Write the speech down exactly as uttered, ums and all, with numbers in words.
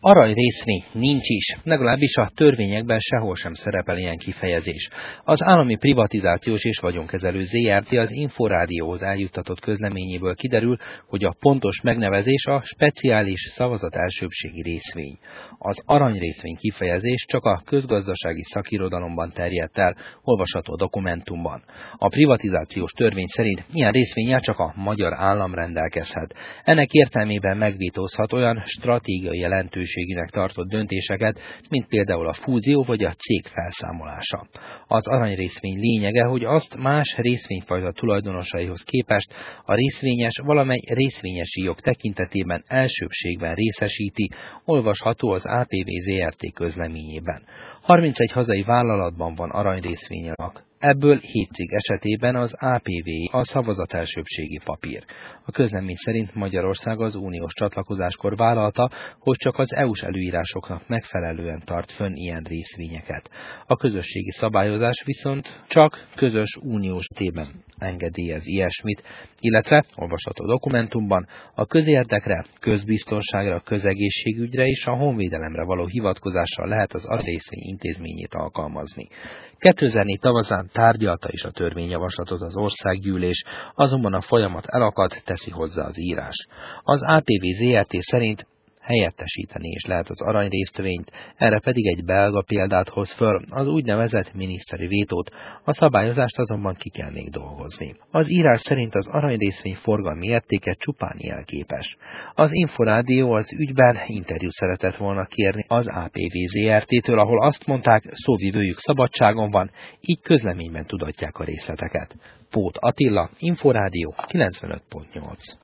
Arany részvény nincs is, legalábbis a törvényekben sehol sem szerepel ilyen kifejezés. Az állami privatizációs és vagyonkezelő zé er té az Inforádióhoz eljuttatott közleményéből kiderül, hogy a pontos megnevezés a speciális szavazat elsőbbségi részvény. Az arany részvény kifejezés csak a közgazdasági szakirodalomban terjedt el, olvasható a dokumentumban. A privatizációs törvény szerint ilyen részvénnyel csak a magyar állam rendelkezhet. Ennek értelmében megvétózhat olyan stratégiai jelentőségűnek tartott döntéseket, mint például a fúzió vagy a cég felszámolása. Az aranyrészvény lényege, hogy azt más részvényfajta tulajdonosaihoz képest a részvényes valamely részvényesi jog tekintetében elsőbbségben részesíti, olvasható az á pé vé zé er té közleményében. harmincegy hazai vállalatban van aranyrészvények. Ebből hét cég esetében az á pé vé a szavazat elsőbbségi papír. A közlemény szerint Magyarország az uniós csatlakozáskor vállalta, hogy csak az é u-s előírásoknak megfelelően tart fönn ilyen részvényeket. A közösségi szabályozás viszont csak közös uniós tében engedélyez ilyesmit, illetve, olvasható dokumentumban, a közérdekre, közbiztonságra, közegészségügyre és a honvédelemre való hivatkozással lehet az aranyrészvény intézményét alkalmazni. kétezer-négy tavaszán tárgyalta is a törvényjavaslatot az országgyűlés, azonban a folyamat elakadt, teszi hozzá az írás. Az á pé vé zé er té szerint helyettesíteni is lehet az aranyrészvényt, erre pedig egy belga példát hoz föl, az úgynevezett miniszteri vétót, a szabályozást azonban ki kell még dolgozni. Az írás szerint az aranyrészvény forgalmi értéke csupán jelképes. Az Inforádió az ügyben interjút szeretett volna kérni az á pé vé zé er té-től, ahol azt mondták, szóvivőjük szabadságon van, így közleményben tudatják a részleteket. Pót Attila, Inforádió kilencvenöt pont nyolc.